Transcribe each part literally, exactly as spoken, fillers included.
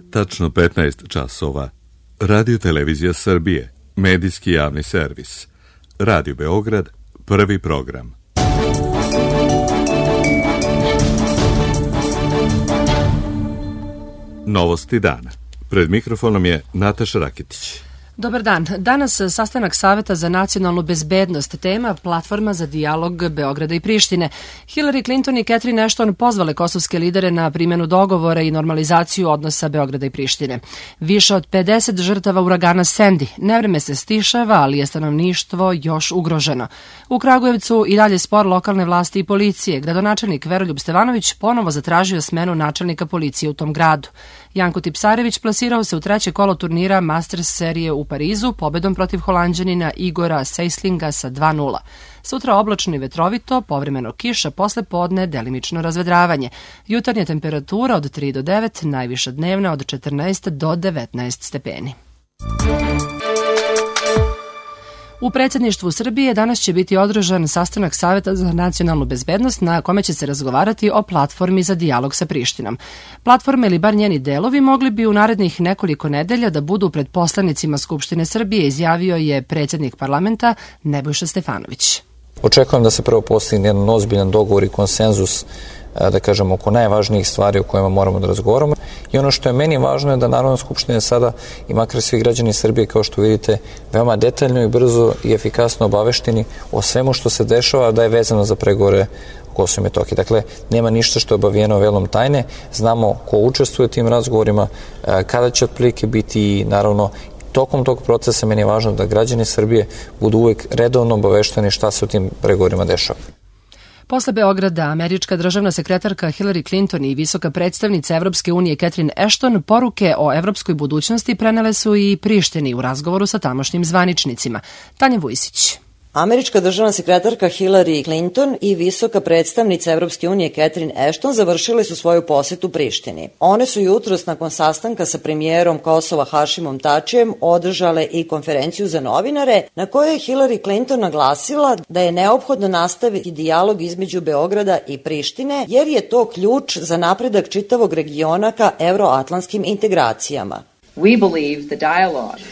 Tačno petnaest časova. Radio Televizija Srbije, medijski javni servis. Radio Beograd, prvi program. Novosti dana. Pred mikrofonom je Nataša Raketić. Dobar dan. Danas sastanak Saveta za nacionalnu bezbednost, tema platforma za dijalog Beograda i Prištine. Hillary Clinton i Catherine Ashton pozvale kosovske lidere na primjenu dogovora i normalizaciju odnosa Beograda i Prištine. Više od pedeset žrtava uragana Sandy. Nevreme se stišava, ali je stanovništvo još ugroženo. U Kragujevcu i dalje spor lokalne vlasti i policije. Gradonačelnik Veroljub Stevanović ponovo zatražio smenu načelnika policije u tom gradu. Janko Tipsarević plasirao se u treće kolo turnira Masters serije u Parizu pobedom protiv Holanđanina Igora Sejslinga sa dva nula. Sutra oblačno i vetrovito, povremeno kiša, posle podne delimično razvedravanje. Jutarnja temperatura od tri do devet, najviša dnevna od četrnaest do devetnaest stepeni. U predsjedništvu Srbije danas će biti održan sastanak Saveta za nacionalnu bezbednost na kome će se razgovarati o platformi za dijalog sa Prištinom. Platforma ili bar njeni delovi mogli bi u narednih nekoliko nedelja da budu pred poslanicima Skupštine Srbije, izjavio je predsjednik parlamenta Nebojša Stefanović. Očekujem da se prvo postigne jedan ozbiljan dogovor i konsenzus, da kažemo, oko najvažnijih stvari o kojima moramo da razgovaramo. I ono što je meni važno je da Narodna skupština sada, i makar svi građani Srbije, kao što vidite, veoma detaljno i brzo i efikasno obavešteni o svemu što se dešava da je vezano za pregovore o Kosovu i Metohiji. Dakle, nema ništa što je obavijeno velom tajne. Znamo ko učestvuje u tim razgovorima, kada će otprilike biti i naravno tokom tog procesa meni je važno da građani Srbije budu uvek redovno obavešteni šta se u tim pregovorima dešava. Posle Beograda, američka državna sekretarka Hillary Clinton i visoka predstavnica Evropske unije Catherine Ashton poruke o evropskoj budućnosti prenele su i Prištini u razgovoru sa tamošnjim zvaničnicima. Tanja Vujsić. Američka državna sekretarka Hillary Clinton i visoka predstavnica Evropske unije Catherine Ashton završile su svoju posetu Prištini. One su jutros nakon sastanka sa premijerom Kosova Hašimom Tačijem održale i konferenciju za novinare na kojoj je Hillary Clinton naglasila da je neophodno nastaviti dijalog između Beograda i Prištine jer je to ključ za napredak čitavog regiona ka euroatlantskim integracijama. We believe the dialogue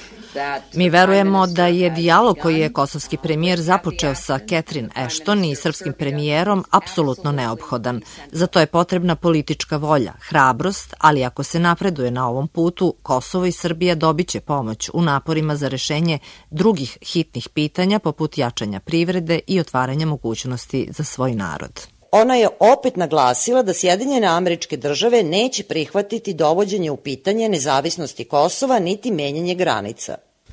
Mi verujemo da je dijalog koji je kosovski premijer započeo sa Catherine Ashton i srpskim premijerom apsolutno neophodan. Za to je potrebna politička volja, hrabrost, ali ako se napreduje na ovom putu, Kosovo i Srbija dobiće pomoć u naporima za rešenje drugih hitnih pitanja poput jačanja privrede i otvaranja mogućnosti za svoj narod. Ona je opet naglasila da Sjedinjene Američke Države neće prihvatiti dovođenje u pitanje nezavisnosti Kosova niti menjanje granica.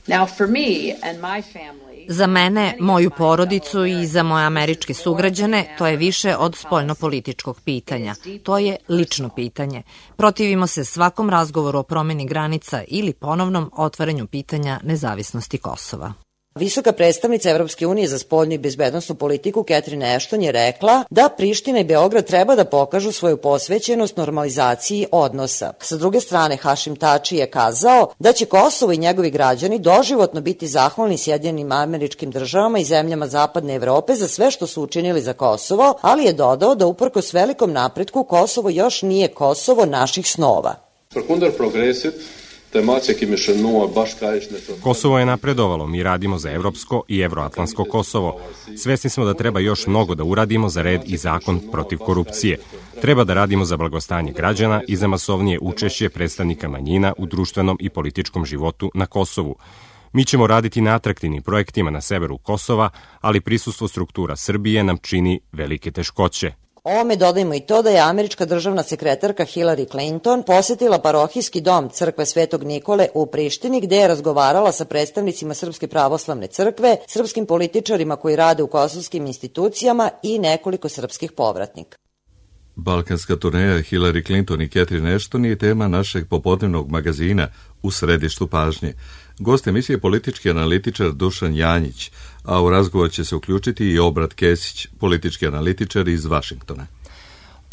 Za mene, moju porodicu i za moje američke sugrađane to je više od spoljnopolitičkog pitanja. To je lično pitanje. Protivimo se svakom razgovoru o promeni granica ili ponovnom otvaranju pitanja nezavisnosti Kosova. Visoka predstavnica Evropske unije za spoljnu i bezbednosnu politiku Catherine Ashton je rekla da Priština i Beograd treba da pokažu svoju posvećenost normalizaciji odnosa. Sa druge strane, Hašim Tači je kazao da će Kosovo i njegovi građani doživotno biti zahvalni Sjedinjenim Američkim Državama i zemljama Zapadne Evrope za sve što su učinili za Kosovo, ali je dodao da uprkos velikom napretku Kosovo još nije Kosovo naših snova. Kosovo je napredovalo, mi radimo za evropsko i evroatlantsko Kosovo. Svesni smo da treba još mnogo da uradimo za red i zakon protiv korupcije. Treba da radimo za blagostanje građana i za masovnije učešće predstavnika manjina u društvenom i političkom životu na Kosovu. Mi ćemo raditi na atraktivnim projektima na severu Kosova, ali prisustvo struktura Srbije nam čini velike teškoće. Ovome dodajmo i to da je američka državna sekretarka Hillary Clinton posetila parohijski dom crkve Svetog Nikole u Prištini gde je razgovarala sa predstavnicima Srpske pravoslavne crkve, srpskim političarima koji rade u kosovskim institucijama i nekoliko srpskih povratnika. Balkanska turneja Hillary Clinton i Catherine Ashton je tema našeg popodnevnog magazina U središtu pažnje. Gost emisije je politički analitičar Dušan Janjić, a u razgovor će se uključiti i Obrat Kesić, politički analitičar iz Vašingtona.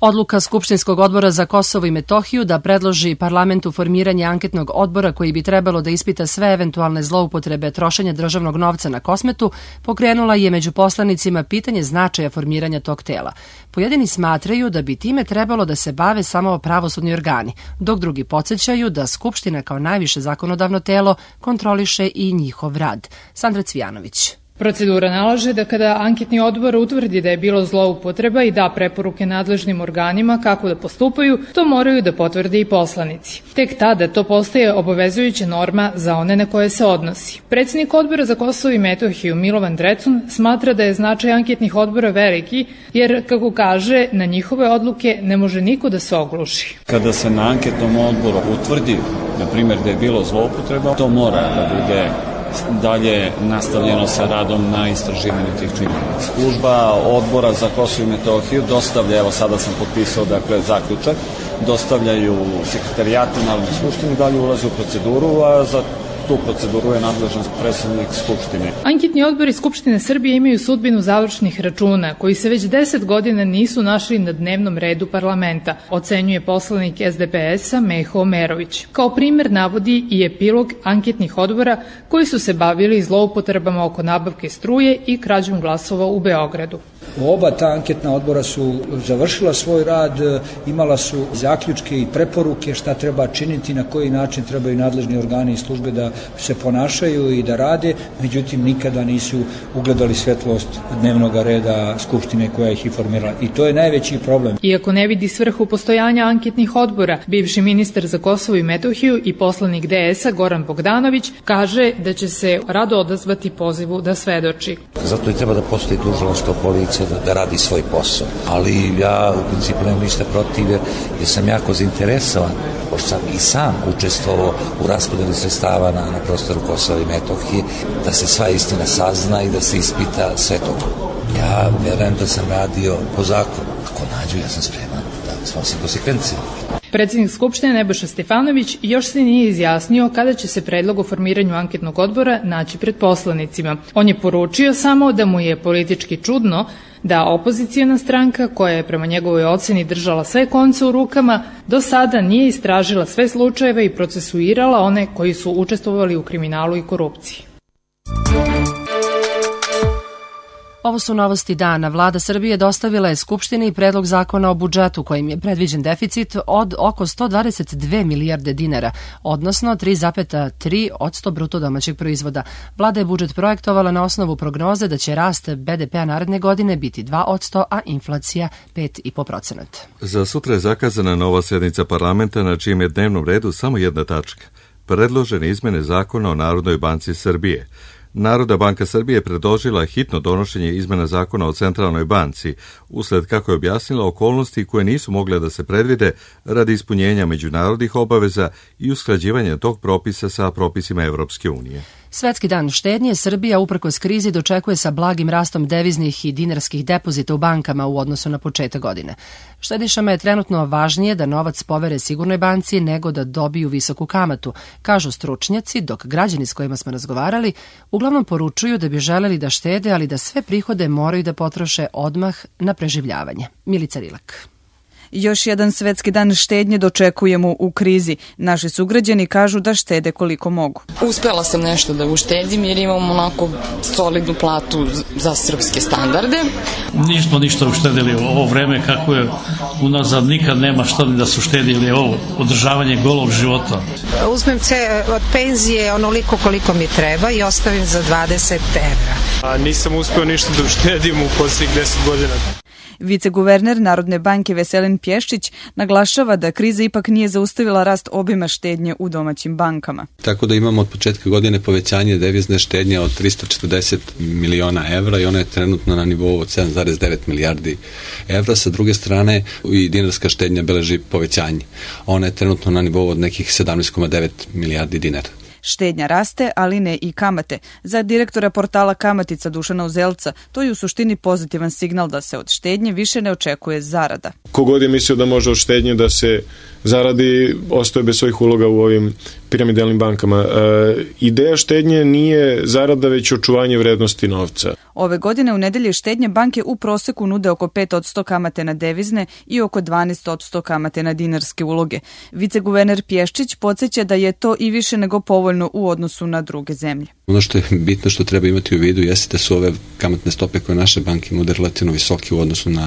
Odluka Skupštinskog odbora za Kosovo i Metohiju da predloži parlamentu formiranje anketnog odbora koji bi trebalo da ispita sve eventualne zloupotrebe trošenja državnog novca na Kosmetu pokrenula je među poslanicima pitanje značaja formiranja tog tela. Pojedini smatraju da bi time trebalo da se bave samo pravosudni organi, dok drugi podsjećaju da Skupština kao najviše zakonodavno telo kontroliše i njihov rad. Sandra Cvijanović. Procedura nalaže da kada anketni odbor utvrdi da je bilo zloupotreba i da preporuke nadležnim organima kako da postupaju, to moraju da potvrde i poslanici. Tek tada to postaje obavezujuća norma za one na koje se odnosi. Predsjednik odbora za Kosovo i Metohiju Milovan Drecun smatra da je značaj anketnih odbora veliki, jer, kako kaže, na njihove odluke ne može niko da se ogluši. Kada se na anketnom odboru utvrdi, na primjer, da je bilo zloupotreba, to mora da bude dalje nastavljeno sa radom na istraživanju tih činjenica. Služba odbora za Kosovo i Metohiju dostavlja, evo sada sam potpisao dakle zaključak, dostavljaju sekretarijatu Narodne skupštine, dalje ulazi u proceduru, a za tu proceduru je nadležan predsjednik Skupštine. Anketni odbori Skupštine Srbije imaju sudbinu završnih računa, koji se već deset godina nisu našli na dnevnom redu parlamenta, ocenjuje poslanik S D P S-a Meho Omerović. Kao primer navodi i epilog anketnih odbora koji su se bavili zloupotrebama oko nabavke struje i krađom glasova u Beogradu. Oba ta anketna odbora su završila svoj rad, imala su zaključke i preporuke šta treba činiti, na koji način trebaju nadležni organi i službe da se ponašaju i da rade, međutim nikada nisu ugledali svetlost dnevnog reda Skupštine koja ih informirala. I to je najveći problem. Iako ne vidi svrhu postojanja anketnih odbora, bivši ministar za Kosovo i Metohiju i poslanik D S-a Goran Bogdanović kaže da će se rado odazvati pozivu da svedoči. Zato i treba da postoji tužilaštvo, policija, Da, da radi svoj posao. Ali ja u principu nemam ništa protiv jer sam jako zainteresovan, pošto sam i sam učestvovao u raspodeli sredstava na, na prostoru Kosova i Metohije, da se sva istina sazna i da se ispita sve to. Ja vjerujem da sam radio po zakonu. Ako nađu, ja sam spreman da snosim konsekvencije. Predsjednik Skupštine Nebojša Stefanović još se nije izjasnio kada će se predlog o formiranju anketnog odbora naći pred poslanicima. On je poručio samo da mu je politički čudno da opozicijona stranka, koja je prema njegovoj oceni držala sve konce u rukama, do sada nije istražila sve slučajeve i procesuirala one koji su učestvovali u kriminalu i korupciji. Ovo su novosti dana. Vlada Srbije dostavila je Skupštini predlog zakona o budžetu kojim je predviđen deficit od oko sto dvadeset dve milijarde dinara, odnosno tri zarez tri posto bruto domaćeg proizvoda. Vlada je budžet projektovala na osnovu prognoze da će rast B D P-a naredne godine biti dva posto, a inflacija pet zarez pet posto. Za sutra je zakazana nova sednica parlamenta na čijem je dnevnom redu samo jedna tačka. Predložene izmene zakona o Narodnoj banci Srbije. Narodna banka Srbije predložila hitno donošenje izmena zakona o Centralnoj banci, usled, kako je objasnila, okolnosti koje nisu mogle da se predvide radi ispunjenja međunarodnih obaveza i usklađivanja tog propisa sa propisima Evropske unije. Svetski dan štednje Srbija uprkos krizi dočekuje sa blagim rastom deviznih i dinarskih depozita u bankama u odnosu na početak godine. Štedišama je trenutno važnije da novac povere sigurnoj banci nego da dobiju visoku kamatu, kažu stručnjaci, dok građani s kojima smo razgovarali uglavnom poručuju da bi želeli da štede, ali da sve prihode moraju da potroše odmah na preživljavanje. Milica Rilak. Još jedan svetski dan štednje dočekujemo u krizi. Naši sugrađani kažu da štede koliko mogu. Uspela sam nešto da uštedim jer imam onako solidnu platu za srpske standarde. Nismo ništa uštedili u ovo vreme kako je unazad, nikad nema šta ni da su štedili ovo održavanje golog života. Uzmem se od penzije onoliko koliko mi treba i ostavim za dvadeset evra. A nisam uspeo ništa da uštedim u posljednjih deset godina. Viceguverner Narodne banke Veselin Pješčić naglašava da kriza ipak nije zaustavila rast obima štednje u domaćim bankama. Tako da imamo od početka godine povećanje devizne štednje od tristo četrdeset miliona evra i ona je trenutno na nivou od sedam zarez devet milijardi evra. Sa druge strane i dinarska štednja beleži povećanje. Ona je trenutno na nivou od nekih sedamnaest zarez devet milijardi dinara. Štednja raste, ali ne i kamate. Za direktora portala Kamatica Dušana Uzelca, to je u suštini pozitivan signal da se od štednje više ne očekuje zarada. Kogod je mislio da može od štednje da se zaradi, ostaje bez svojih uloga u ovim piramidalnim bankama. Ideja štednje nije zarada, već očuvanje vrednosti novca. Ove godine u nedelji štednje banke u proseku nude oko pet posto kamate na devizne i oko dvanaest posto kamate na dinarske uloge. Viceguverner Pješčić podsjeća da je to i više nego povoljno u odnosu na druge zemlje. Ono što je bitno što treba imati u vidu jeste da su ove kamatne stope koje naše banke nude relativno visoke u odnosu na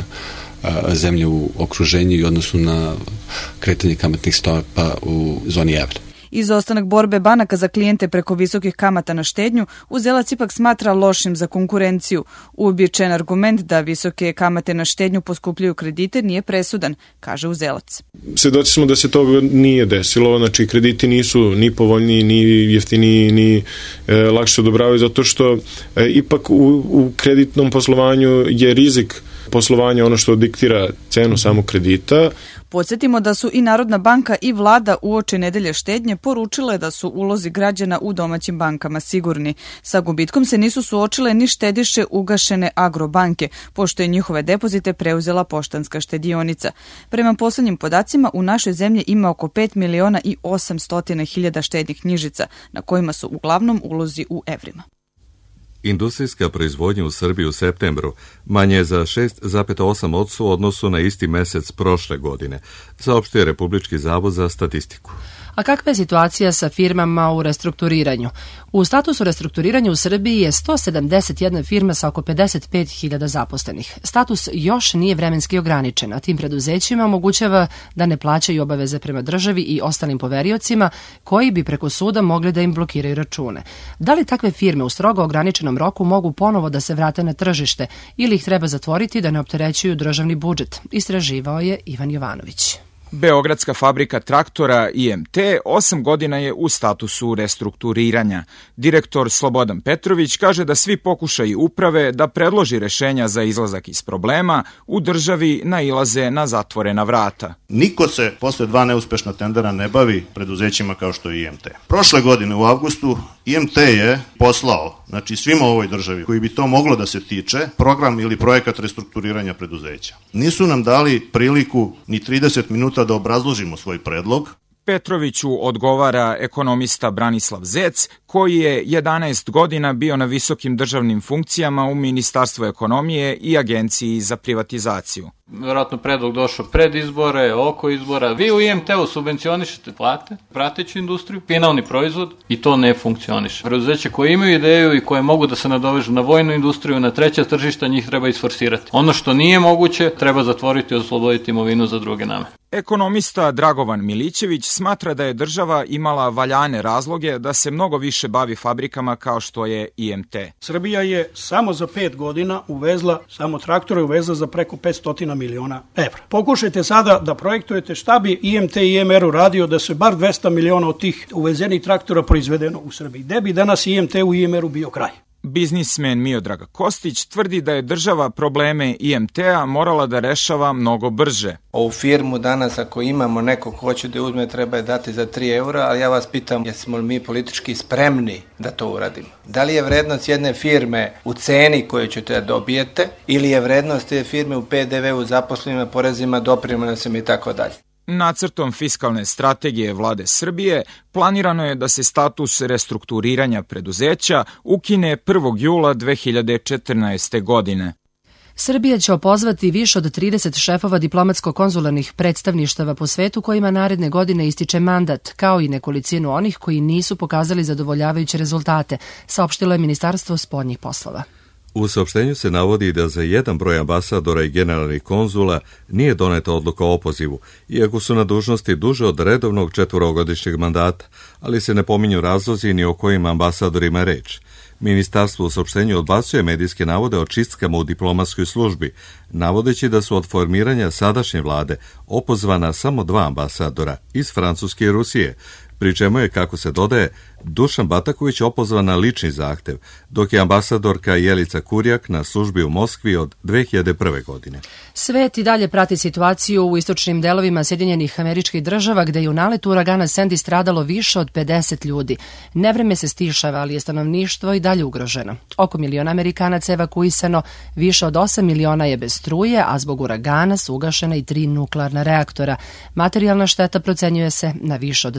a, zemlje u okruženju i u odnosu na kretanje kamatnih stopa u zoni evra. Izostanak borbe banaka za klijente preko visokih kamata na štednju Uzelac ipak smatra lošim za konkurenciju. Uobičajen argument da visoke kamate na štednju poskupljuju kredite nije presudan, kaže Uzelac. Svedoci smo da se to nije desilo, znači krediti nisu ni povoljniji, ni jeftiniji, ni e, lakše odobravaju, zato što e, ipak u, u kreditnom poslovanju je rizik poslovanja ono što diktira cenu samog kredita. Podsjetimo da su i Narodna banka i vlada uoči nedelje štednje poručile da su ulozi građana u domaćim bankama sigurni. Sa gubitkom se nisu suočile ni štediše ugašene Agrobanke, pošto je njihove depozite preuzela Poštanska štedionica. Prema poslednjim podacima, u našoj zemlji ima oko pet miliona i osamsto hiljada štednih knjižica, na kojima su uglavnom ulozi u evrima. Industrijska proizvodnja u Srbiji u septembru manje je za šest zarez osam posto u odnosu na isti mesec prošle godine, saopštio je Republički zavod za statistiku. A kakva je situacija sa firmama u restrukturiranju? U statusu restrukturiranja u Srbiji je sto sedamdeset jedna firma sa oko pedeset pet hiljada zaposlenih. Status još nije vremenski ograničen, a tim preduzećima omogućava da ne plaćaju obaveze prema državi i ostalim poveriocima koji bi preko suda mogli da im blokiraju račune. Da li takve firme u strogo ograničenom roku mogu ponovo da se vrate na tržište ili ih treba zatvoriti da ne opterećuju državni budžet? Istraživao je Ivan Jovanović. Beogradska fabrika traktora I M T osam godina je u statusu restrukturiranja. Direktor Slobodan Petrović kaže da svi pokušaji uprave da predloži rešenja za izlazak iz problema u državi nailaze na zatvorena vrata. Niko se posle dva neuspešna tendera ne bavi preduzećima kao što je I M T. Prošle godine u avgustu I M T je poslao, znači svima u ovoj državi koji bi to moglo da se tiče, program ili projekat restrukturiranja preduzeća. Nisu nam dali priliku ni trideset minuta da obrazložimo svoj predlog. Petroviću odgovara ekonomista Branislav Zec, koji je jedanaest godina bio na visokim državnim funkcijama u Ministarstvu ekonomije i Agenciji za privatizaciju. Vjerojatno predlog došao pred izbore, oko izbora. Vi u I M T-u subvencionišete plate, prateću industriju, finalni proizvod i to ne funkcioniše. Preduzeće koje imaju ideju i koje mogu da se nadovežu na vojnu industriju, na treća tržišta, njih treba isforsirati. Ono što nije moguće, treba zatvoriti i osloboditi imovinu za druge namene. Ekonomista Dragovan Milićević smatra da je država imala valjane razloge da se mnogo više bavi fabrikama kao što je I M T. Srbija je samo za pet godina uvezla, samo traktore uvezla za preko petsto miliona evra. Pokušajte sada da projektujete šta bi I M T i I M R uradio da se bar dvesta miliona od tih uvezenih traktora proizvedeno u Srbiji. Gde bi danas I M T u I M R-u bio kraj? Biznismen Miodrag Kostić tvrdi da je država probleme I M T-a morala da rešava mnogo brže. Ovu firmu danas ako imamo neko ko hoće da uzme treba je dati za tri eura, ali ja vas pitam jesmo li mi politički spremni da to uradimo? Da li je vrednost jedne firme u ceni koju ćete da dobijete ili je vrednost te firme u P D V-u, zaposlenima, porezima, doprinosima i tako dalje? Nacrtom fiskalne strategije Vlade Srbije planirano je da se status restrukturiranja preduzeća ukine prvog jula dve hiljade četrnaeste. godine. Srbija će opozvati više od trideset šefova diplomatsko-konzularnih predstavništava po svetu kojima naredne godine ističe mandat, kao i nekolicinu onih koji nisu pokazali zadovoljavajuće rezultate, saopštilo je Ministarstvo spoljnih poslova. U saopštenju se navodi da za jedan broj ambasadora i generalnih konzula nije doneta odluka o opozivu, iako su na dužnosti duže od redovnog četvorogodišnjeg mandata, ali se ne pominju razlozi ni o kojim ambasadorima je reč. Ministarstvo u saopštenju odbacuje medijske navode o čistkama u diplomatskoj službi, navodeći da su od formiranja sadašnje vlade opozvana samo dva ambasadora iz Francuske i Rusije, pri čemu je, kako se dodaje, Dušan Bataković opozvan na lični zahtev, dok je ambasadorka Jelica Kurjak na službi u Moskvi od dve hiljade prve. godine. Svet i dalje prati situaciju u istočnim delovima Sjedinjenih Američkih Država, gde je u naletu uragana Sandy stradalo više od pedeset ljudi. Nevreme se stišava, ali je stanovništvo i dalje ugroženo. Oko miliona Amerikanaca je evakuisano, više od osam miliona je bez struje, a zbog uragana su ugašena i tri nuklearna reaktora. Materijalna šteta procenjuje se na više od dvadeset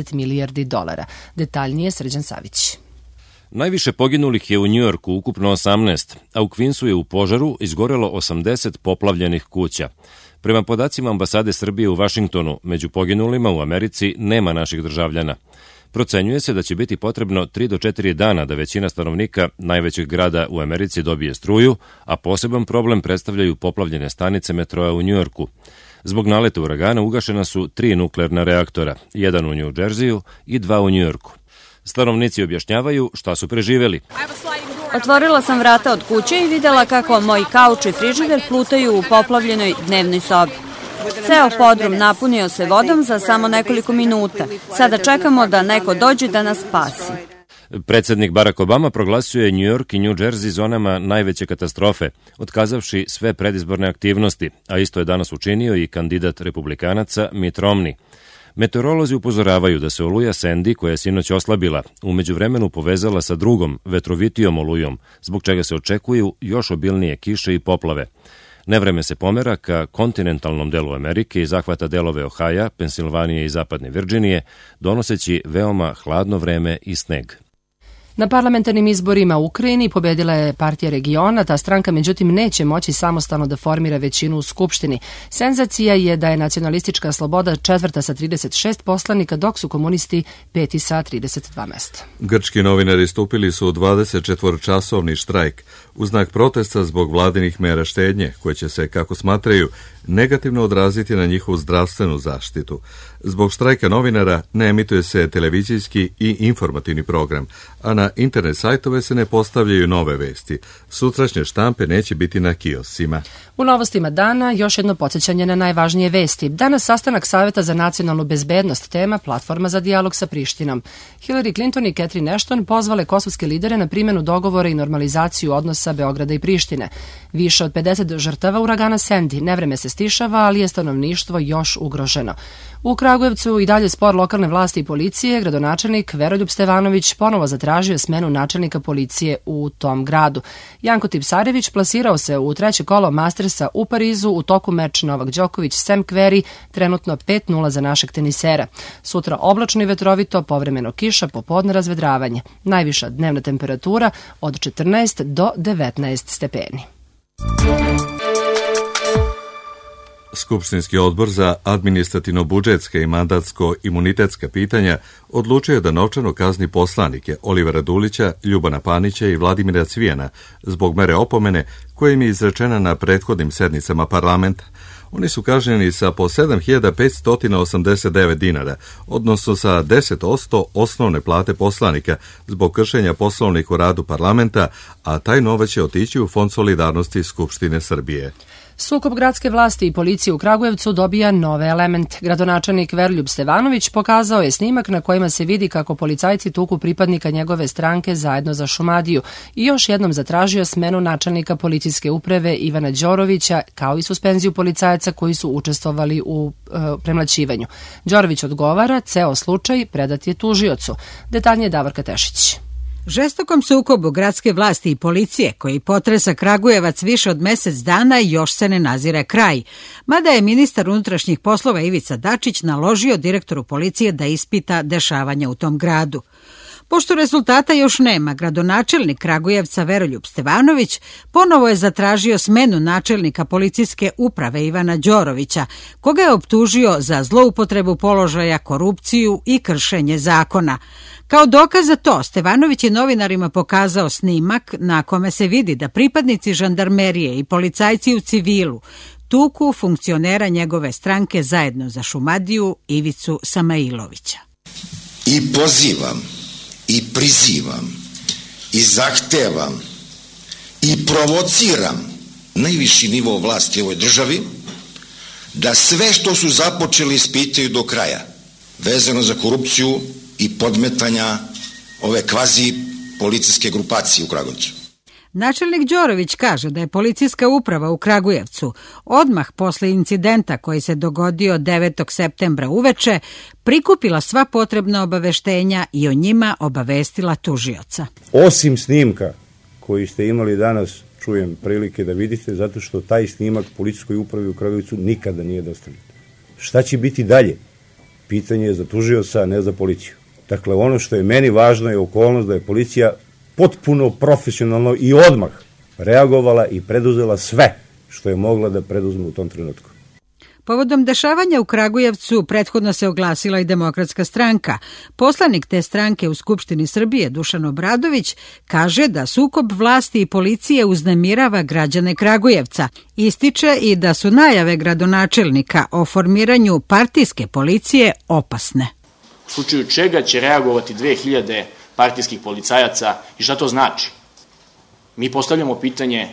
deset milijardi dolara. Detaljnije Srđan Savić. Najviše poginulih je u Njujorku, ukupno osamnaest, a u Queensu je u požaru izgorelo osamdeset poplavljenih kuća. Prema podacima ambasade Srbije u Vašingtonu, među poginulima u Americi nema naših državljana. Procenjuje se da će biti potrebno tri do četiri dana da većina stanovnika najvećeg grada u Americi dobije struju, a poseban problem predstavljaju poplavljene stanice metroa u Njujorku. Zbog naleta uragana ugašena su tri nuklearna reaktora, jedan u New Jerseyu i dva u Njujorku. Stanovnici objašnjavaju šta su preživeli. Otvorila sam vrata od kuće i videla kako moj kauč i frižider plutaju u poplavljenoj dnevnoj sobi. Ceo podrum napunio se vodom za samo nekoliko minuta. Sada čekamo da neko dođe da nas spasi. Predsednik Barack Obama proglasio je New York i New Jersey zonama najveće katastrofe, otkazavši sve predizborne aktivnosti, a isto je danas učinio i kandidat republikanaca Mitt Romney. Meteorolozi upozoravaju da se oluja Sandy, koja je sinoć oslabila, u međuvremenu povezala sa drugom, vetrovitijom olujom, zbog čega se očekuju još obilnije kiše i poplave. Nevreme se pomera ka kontinentalnom delu Amerike i zahvata delove Ohaja, Pensilvanije i zapadne Virđinije, donoseći veoma hladno vreme i sneg. Na parlamentarnim izborima u Ukrajini pobedila je partija regiona, ta stranka međutim neće moći samostalno da formira većinu u Skupštini. Senzacija je da je nacionalistička sloboda četvrta sa trideset šest poslanika, dok su komunisti peti sa trideset dva mesta. Grčki novinari stupili su u dvadesetčetvoročasovni štrajk u znak protesta zbog vladinih mera štednje, koje će se, kako smatraju, negativno odraziti na njihovu zdravstvenu zaštitu. Zbog štrajka novinara ne emituje se televizijski i informativni program, a na internet sajtove se ne postavljaju nove vesti. Sutrašnje štampe neće biti na kioscima. U novostima dana još jedno podsjećanje na najvažnije vesti. Danas sastanak Saveta za nacionalnu bezbednost, tema platforma za dijalog sa Prištinom. Hillary Clinton i Catherine Ashton pozvale kosovske lidere na primjenu dogovora i normalizaciju odnosa Beograda i Prištine. Više od pedeset žrtava uragana Sandy. Nevreme se stišava, ali je stanovništvo još ugroženo. U Kragujevcu i dalje spor lokalne vlasti i policije, gradonačelnik Veroljub Stevanović ponovo zatražio smenu načelnika policije u tom gradu. Janko Tipsarević plasirao se u treće kolo Mastersa u Parizu, u toku meč Novak Đoković Sam Querrey, trenutno pet nula za našeg tenisera. Sutra oblačno i vetrovito, povremeno kiša, popodne razvedravanje. Najviša dnevna temperatura od četrnaest do devetnaest stepeni. Skupštinski odbor za administrativno-budžetska i mandatsko-imunitetska pitanja odlučio je da novčano kazni poslanike Olivera Dulića, Ljubana Panića i Vladimira Cvijana zbog mere opomene koja im je izrečena na prethodnim sednicama parlamenta. Oni su kažnjeni sa po sedam hiljada petsto osamdeset devet dinara, odnosno sa deset posto osnovne plate poslanika zbog kršenja Poslovnika o radu parlamenta, a taj novac će otići u Fond solidarnosti Skupštine Srbije. Sukob gradske vlasti i policije u Kragujevcu dobija nove elemente. Gradonačelnik Veroljub Stevanović pokazao je snimak na kojima se vidi kako policajci tuku pripadnika njegove stranke Zajedno za Šumadiju i još jednom zatražio smenu načelnika policijske uprave Ivana Đorovića, kao i suspenziju policajaca koji su učestvovali u e, premlaćivanju. Đorović odgovara, ceo slučaj predat je tužiocu. Detaljnije Davorka Tešić. Žestokom sukobu gradske vlasti i policije, koji potresa Kragujevac više od mesec dana, još se ne nazire kraj. Mada je ministar unutrašnjih poslova Ivica Dačić naložio direktoru policije da ispita dešavanja u tom gradu. Pošto rezultata još nema, gradonačelnik Kragujevca Veroljub Stevanović ponovo je zatražio smenu načelnika policijske uprave Ivana Đorovića, koga je optužio za zloupotrebu položaja, korupciju i kršenje zakona. Kao dokaz za to, Stevanović je novinarima pokazao snimak na kome se vidi da pripadnici žandarmerije i policajci u civilu tuku funkcionera njegove stranke Zajedno za Šumadiju Ivicu Samailovića. I pozivam, i prizivam, i zahtevam, i provociram najviši nivo vlasti u ovoj državi da sve što su započeli ispitaju do kraja, vezano za korupciju i podmetanja ove kvazi policijske grupacije u Kragujevcu. Načelnik Đorović kaže da je policijska uprava u Kragujevcu odmah posle incidenta koji se dogodio devetog septembra uveče prikupila sva potrebna obaveštenja i o njima obavestila tužioca. Osim snimka koji ste imali danas, čujem prilike da vidite, zato što taj snimak policijskoj upravi u Kragujevcu nikada nije dostavljen. Šta će biti dalje? pitanje je za tužioca, a ne za policiju. Dakle, ono što je meni važno je okolnost da je policija potpuno profesionalno i odmah reagovala i preduzela sve što je mogla da preduzme u tom trenutku. Povodom dešavanja u Kragujevcu prethodno se oglasila i Demokratska stranka. Poslanik te stranke u Skupštini Srbije, Dušan Obradović, kaže da sukob vlasti i policije uznemirava građane Kragujevca. Ističe i da su najave gradonačelnika o formiranju partijske policije opasne. U slučaju čega će reagovati dve hiljade partijskih policajaca i šta to znači? Mi postavljamo pitanje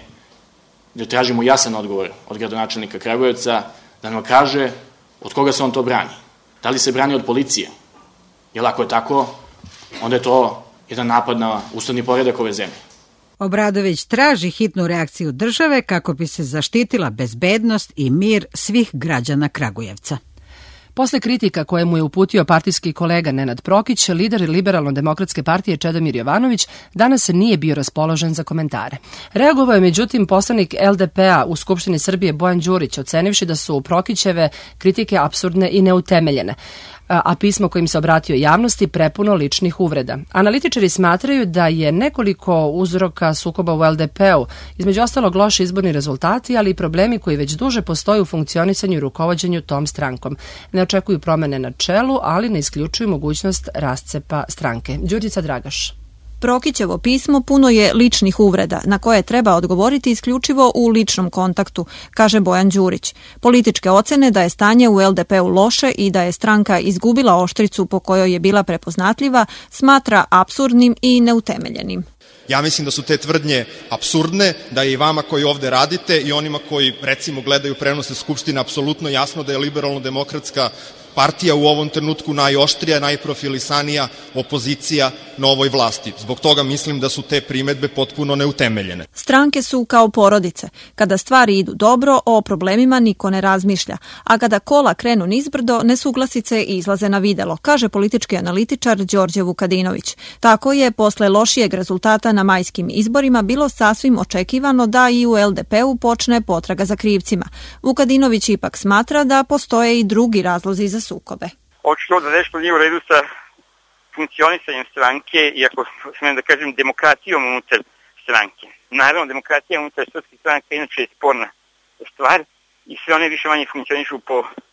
da tražimo jasan odgovor od gradonačelnika Kragujevca, da nam kaže od koga se on to brani. Da li se brani od policije? Jer ako je tako, onda je to jedan napad na ustavni poredak ove zemlje. Obradović traži hitnu reakciju države kako bi se zaštitila bezbednost i mir svih građana Kragujevca. Posle kritika koje mu je uputio partijski kolega Nenad Prokić, lider Liberalno-demokratske partije Čedomir Jovanović danas nije bio raspoložen za komentare. Reagovao je međutim poslanik L D P-a u Skupštini Srbije Bojan Đurić, ocenivši da su Prokićeve kritike apsurdne i neutemeljene, a pismo kojim se obratio javnosti prepuno ličnih uvreda. Analitičari smatraju da je nekoliko uzroka sukoba u L D P-u, između ostalog loši izborni rezultati, ali i problemi koji već duže postoje u funkcionisanju i rukovođenju tom strankom. Ne očekuju promene na čelu, ali ne isključuju mogućnost rascepa stranke. Đurđica Dragaš. Prokićevo pismo puno je ličnih uvreda, na koje treba odgovoriti isključivo u ličnom kontaktu, kaže Bojan Đurić. Političke ocene da je stanje u L D P-u loše i da je stranka izgubila oštricu po kojoj je bila prepoznatljiva, smatra apsurdnim i neutemeljenim. Ja mislim da su te tvrdnje apsurdne, da je i vama koji ovde radite i onima koji recimo gledaju prenose Skupštine apsolutno jasno da je Liberalno-demokratska partija u ovom trenutku najoštrija, najprofilisanija opozicija novoj vlasti. Zbog toga mislim da su te primedbe potpuno neutemeljene. Stranke su kao porodice. Kada stvari idu dobro, o problemima niko ne razmišlja, a kada kola krenu nizbrdo, nesuglasice izlaze na videlo, kaže politički analitičar Đorđe Vukadinović. Tako je posle lošijeg rezultata na majskim izborima bilo sasvim očekivano da i u L D P-u počne potraga za krivcima. Vukadinović ipak smatra da postoje i drugi razlozi za sukobe. Očito da nešto nije u redu sa funkcionisanjem stranke i ako smem da kažem demokratijom unutar stranke. Naravno, demokratija unutar srpskih stranka inače je sporna stvar i sve one više manje funkcionišu po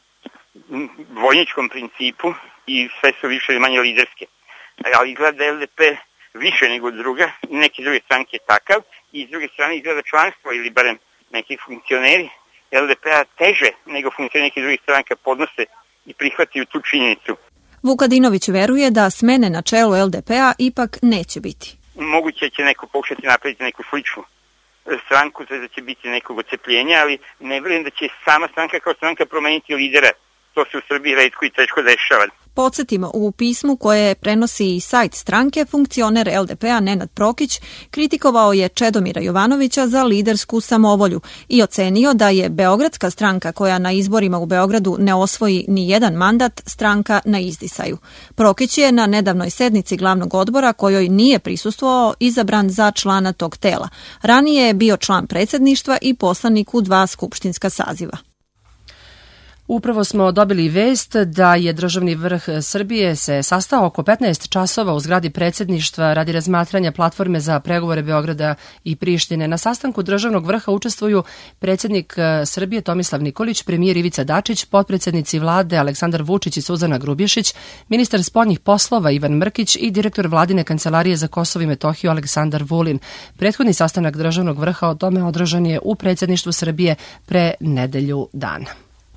vojničkom principu i sve su više ili manje liderske. Ali izgleda da L D P više nego druga, neke druge stranke je takav i s druge strane izgleda članstvo ili barem neki funkcioneri L D P-a teže nego funkcioneri nekih drugih stranka podnose i prihvatiju tu činjenicu. Vukadinović veruje da smene na čelu L D P-a ipak neće biti. Moguće će neko pokušati napraviti neku sličnu stranku, da će biti nekog ocepljenja, ali ne verujem da će sama stranka kao stranka promeniti lidera. To se u Srbiji retko i teško dešava. Podsjetimo, u pismu koje prenosi i sajt stranke, funkcioner L D P-a Nenad Prokić kritikovao je Čedomira Jovanovića za lidersku samovolju i ocenio da je Beogradska stranka koja na izborima u Beogradu ne osvoji ni jedan mandat stranka na izdisaju. Prokić je na nedavnoj sednici glavnog odbora, kojoj nije prisustvovao, izabran za člana tog tela. Ranije je bio član predsjedništva i poslanik u dva skupštinska saziva. Upravo smo dobili vest da je državni vrh Srbije se sastao oko petnaest časova u zgradi predsjedništva radi razmatranja platforme za pregovore Beograda i Prištine. Na sastanku državnog vrha učestvuju predsjednik Srbije Tomislav Nikolić, premijer Ivica Dačić, potpredsjednici vlade Aleksandar Vučić i Suzana Grubješić, ministar spoljnih poslova Ivan Mrkić i direktor vladine kancelarije za Kosovo i Metohiju Aleksandar Vulin. Prethodni sastanak državnog vrha o tome održan je u predsjedništvu Srbije pre nedelju dana.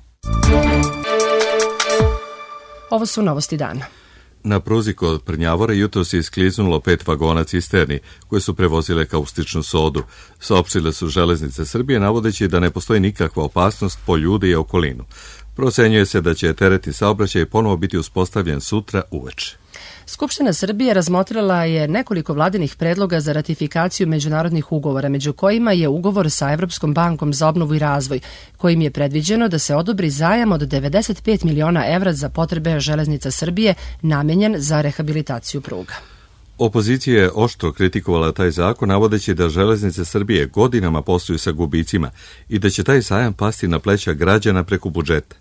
Ovo su novosti dana. Na pruzi kod Prnjavora jutro se iskliznulo pet vagona cisterni koje su prevozile kaustičnu sodu. Saopštile su Železnice Srbije navodeći da ne postoji nikakva opasnost po ljude i okolinu. Procenjuje se da će teretni saobraćaj ponovo biti uspostavljen sutra uveče. Skupština Srbije razmotrila je nekoliko vladinih predloga za ratifikaciju međunarodnih ugovora, među kojima je ugovor sa Evropskom bankom za obnovu i razvoj, kojim je predviđeno da se odobri zajam od devedeset pet miliona evra za potrebe Železnica Srbije namenjen za rehabilitaciju pruga. Opozicija je oštro kritikovala taj zakon, navodeći da Železnice Srbije godinama posluju sa gubicima i da će taj zajam pasti na pleća građana preko budžeta.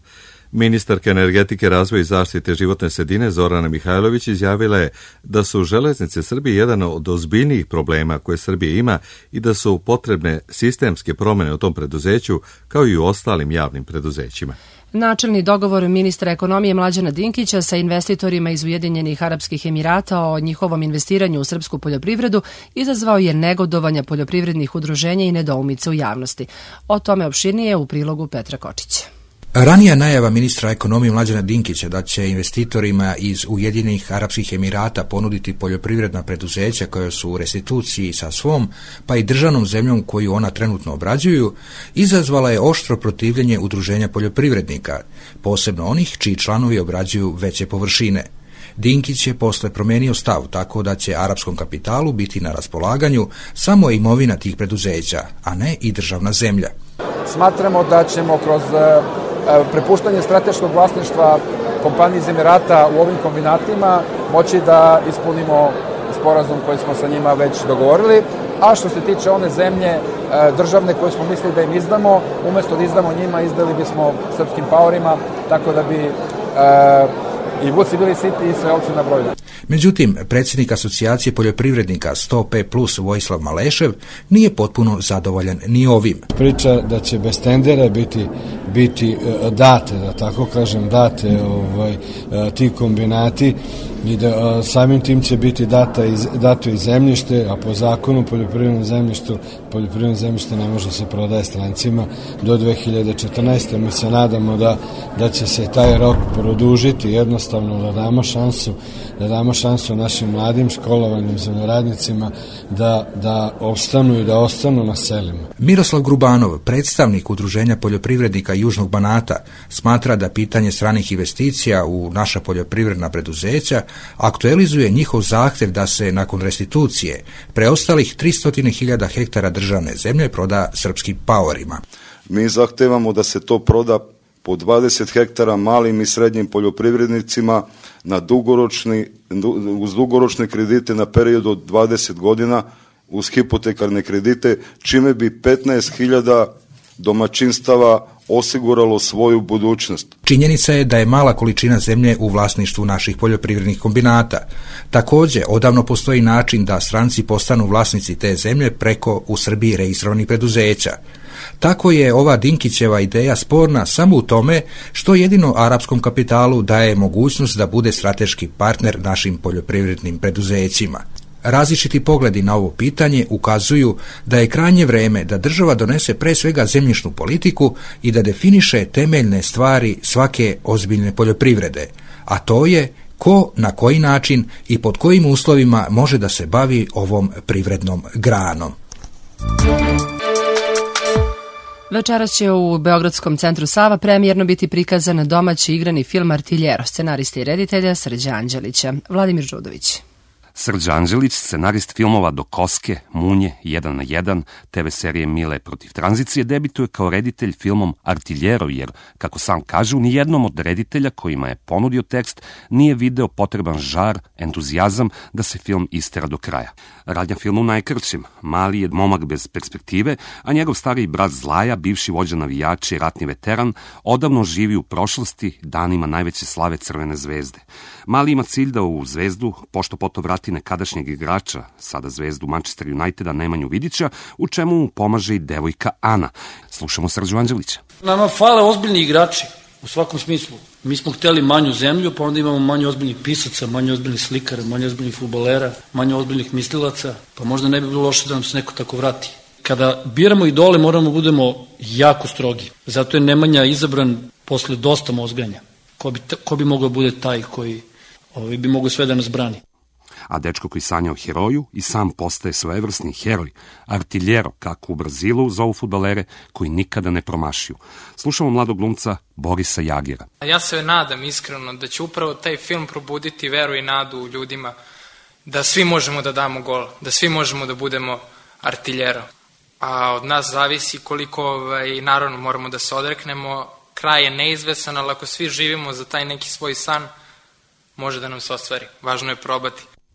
Ministarka energetike, razvoja i zaštite životne sredine Zorana Mihajlović izjavila je da su železnice Srbije jedan od ozbiljnijih problema koje Srbija ima i da su potrebne sistemske promene u tom preduzeću kao i u ostalim javnim preduzećima. Načelni dogovor ministra ekonomije Mlađana Dinkića sa investitorima iz Ujedinjenih Arapskih Emirata o njihovom investiranju u srpsku poljoprivredu izazvao je negodovanja poljoprivrednih udruženja i nedoumice u javnosti. O tome opširnije u prilogu Petra Kočića. Ranija najava ministra ekonomije Mlađana Dinkića da će investitorima iz Ujedinjenih Arapskih Emirata ponuditi poljoprivredna preduzeća koja su u restituciji sa svom, pa i državnom zemljom koju ona trenutno obrađuju, izazvala je oštro protivljenje udruženja poljoprivrednika, posebno onih čiji članovi obrađuju veće površine. Dinkić je posle promenio stav tako da će arapskom kapitalu biti na raspolaganju samo imovina tih preduzeća, a ne i državna zemlja. Smatramo da ćemo kroz prepuštanje strateškog vlasništva kompaniji iz Emirata u ovim kombinatima moći da ispunimo sporazum koji smo sa njima već dogovorili, a što se tiče one zemlje državne koje smo mislili da im izdamo, umjesto da izdamo njima, izdali bismo srpskim paorima, tako da bi i vuci bili siti i sve ovce na broju. Međutim, predsjednik asocijacije poljoprivrednika sto P plus Vojislav Malešev nije potpuno zadovoljan ni ovim. Priča da će bez tendera biti, biti date, da tako kažem, date ovaj, ti kombinati i da samim tim će biti data iz, dato i zemljište, a po zakonu poljoprivrednom zemljištu, poljoprivredno zemljište ne može se prodaje strancima do dve hiljade četrnaeste. Mi se nadamo da, da će se taj rok produžiti, jednostavno da damo šansu, da damo šansu našim mladim školovanim zemljoradnicima da, da opstanu i da ostanu na selima. Miroslav Grubanov, predstavnik Udruženja poljoprivrednika Južnog Banata, smatra da pitanje stranih investicija u naša poljoprivredna preduzeća aktualizuje njihov zahtjev da se nakon restitucije preostalih tristo hiljada hektara državne zemlje proda srpskim paorima. Mi zahtevamo da se to proda po dvadeset hektara malim i srednjim poljoprivrednicima na dugoročni, uz dugoročne kredite na period od dvadeset godina, uz hipotekarne kredite, čime bi petnaest hiljada domaćinstava osiguralo svoju budućnost. Činjenica je da je mala količina zemlje u vlasništvu naših poljoprivrednih kombinata. Također, odavno postoji način da stranci postanu vlasnici te zemlje preko u Srbiji registrovanih preduzeća. Tako je ova Dinkićeva ideja sporna samo u tome što jedino arapskom kapitalu daje mogućnost da bude strateški partner našim poljoprivrednim preduzećima. Različiti pogledi na ovo pitanje ukazuju da je krajnje vreme da država donese pre svega zemljišnu politiku i da definiše temeljne stvari svake ozbiljne poljoprivrede, a to je ko, na koji način i pod kojim uslovima može da se bavi ovom privrednom granom. Večeras će u Beogradskom centru Sava premijerno biti prikazan domaći igrani film Artiljero, scenarista i reditelja Srđa Anđelića. Vladimir Žudović. Srđa Anđelić, scenarist filmova Do koske, Munje, jedan na jedan, te ve serije Mile protiv tranzicije, debituje kao reditelj filmom Artiljero, jer, kako sam kažu, ni jednom od reditelja kojima je ponudio tekst nije video potreban žar, entuzijazam da se film istera do kraja. Radnja filmu najkraćem. Mali je momak bez perspektive, a njegov stariji brat Zlaja, bivši vođa navijača i ratni veteran, odavno živi u prošlosti, danima najveće slave Crvene zvezde. Mali ima cilj da u Zvezdu pošto poto vrati nekadašnjeg igrača, sada zvezdu Manchester Uniteda Nemanju Vidića, u čemu mu pomaže i devojka Ana. Slušamo Srđu Anđelića. Nama fale ozbiljni igrači, u svakom smislu. Mi smo hteli manju zemlju, pa onda imamo manje ozbiljnih pisaca, manje ozbiljnih slikara, manje ozbiljnih fudbalera, manje ozbiljnih mislilaca, pa možda ne bi bilo loše da nam se neko tako vrati. Kada biramo idole, moramo budemo jako strogi. Zato je Nemanja izabran posle dosta mozganja. Ko bi, ko bi mogao bude taj koji ovaj, bi mogao sve da nas brani. A dečko koji sanja o heroju i sam postaje svojevrsni heroj, Artiljero, kako u Brazilu zovu fudbalere koji nikada ne promašiju. Slušamo mladog glumca Borisa Jagera. Ja se nadam iskreno da će upravo taj film probuditi veru i nadu u ljudima, da svi možemo da damo gol, da svi možemo da budemo Artiljero. A od nas zavisi koliko, ovaj, naravno, moramo da se odreknemo. Kraj je neizvesan, ali ako svi živimo za taj neki svoj san, može da nam se ostvari. Važno je probati.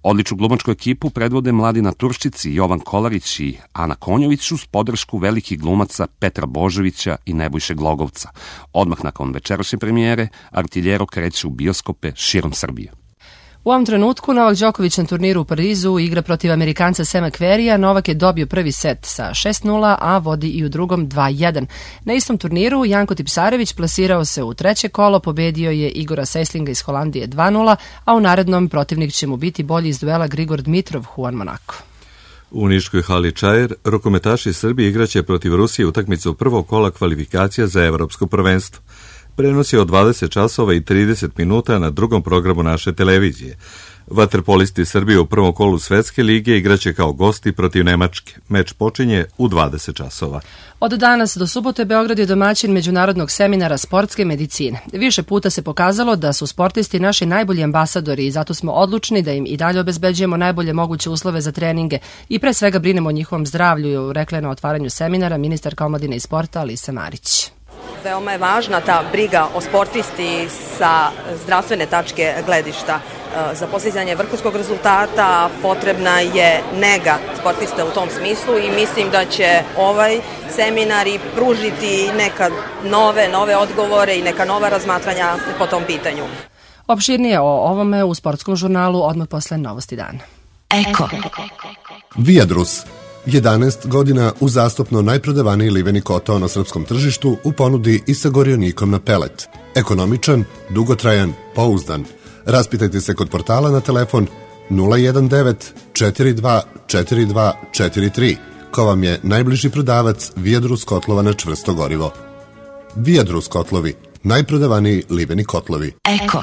Odličnu glumačku ekipu predvode Mladina Turščici, Jovan Kolarić i Ana Konjović uz podršku velikih glumaca Petra Božovića i Nebojše Glogovca. Odmah nakon večerašnje premijere, Artiljero kreće u bioskope širom Srbije. U ovom trenutku Novak Đoković na turniru u Parizu igra protiv Amerikanca Sema Querreyja. Novak je dobio prvi set sa šest nula, a vodi i u drugom dva jedan. Na istom turniru Janko Tipsarević plasirao se u treće kolo, pobedio je Igora Sejslinga iz Holandije dva nula, a u narednom protivnik će mu biti bolji iz duela Grigor Dmitrov, Juan Monaco. U Niškoj hali Čajer rukometaši Srbije igraće protiv Rusije utakmicu prvog kola kvalifikacija za evropsko prvenstvo. Prenos je od dvadeset časova i trideset minuta na drugom programu naše televizije. Vaterpolisti Srbije u prvom kolu Svetske lige igraće kao gosti protiv Nemačke. Meč počinje u dvadeset časova. Od danas do subote Beograd je domaćin međunarodnog seminara sportske medicine. Više puta se pokazalo da su sportisti naši najbolji ambasadori i zato smo odlučni da im i dalje obezbeđujemo najbolje moguće uslove za treninge i pre svega brinemo o njihovom zdravlju, rekla je na otvaranju seminara ministarka omladine i sporta Alisa Marić. Veoma je važna ta briga o sportisti sa zdravstvene tačke gledišta. Za postizanje vrhunskog rezultata potrebna je nega sportista u tom smislu i mislim da će ovaj seminar i pružiti neka nove, nove odgovore i neka nova razmatranja po tom pitanju. Opširnije o ovome u sportskom žurnalu odmah posle Novosti dana. Eko. Viadrus. jedanaest godina uzastopno najprodavaniji liveni kotao na srpskom tržištu u ponudi i sa gorionikom na pelet. Ekonomičan, dugotrajan, pouzdan. Raspitajte se kod portala na telefon nula jedan devet četiri dva četiri dva četiri tri, ko vam je najbliži prodavac Viadrus kotlova na čvrsto gorivo. Viadrus kotlovi, najprodavaniji liveni kotlovi. Eko.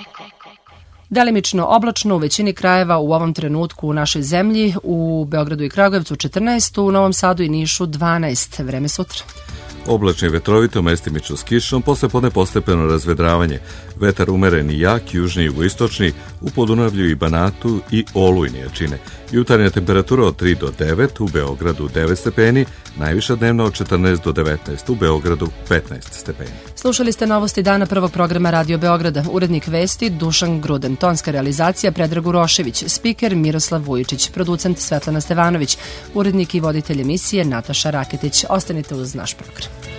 Delimično oblačno u većini krajeva u ovom trenutku u našoj zemlji, u Beogradu i Kragujevcu četrnaest, u Novom Sadu i Nišu dvanaest. Vreme sutra. Oblačno i vetrovito, mestimično s kišom, posle podne postepeno razvedravanje. Vetar umeren i jak, južni i jugoistočni, u Podunavlju i Banatu i olujne jačine. Jutarnja temperatura od tri do devet, u Beogradu devet stepeni, najviša dnevna od četrnaest do devetnaest, u Beogradu petnaest stepeni. Slušali ste Novosti dana prvog programa Radio Beograda. Urednik vesti Dušan Gruden, tonska realizacija Predrag Urošević, spiker Miroslav Vujičić, producent Svetlana Stevanović, urednik i voditelj emisije Nataša Raketić. Ostanite uz naš program.